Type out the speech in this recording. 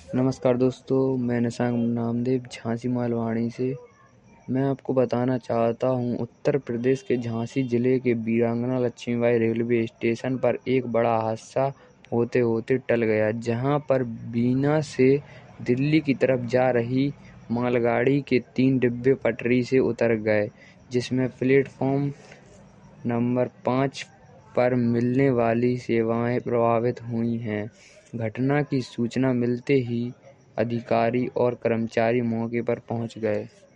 नमस्कार दोस्तों, मैं निशंक नामदेव झांसी मालवाणी से। मैं आपको बताना चाहता हूँ, उत्तर प्रदेश के झांसी जिले के वीरांगना लक्ष्मीबाई रेलवे स्टेशन पर एक बड़ा हादसा होते होते टल गया, जहां पर बीना से दिल्ली की तरफ जा रही मालगाड़ी के 3 डिब्बे पटरी से उतर गए, जिसमें प्लेटफॉर्म नंबर 5 पर मिलने वाली सेवाएं प्रभावित हुई हैं। घटना की सूचना मिलते ही अधिकारी और कर्मचारी मौके पर पहुंच गए।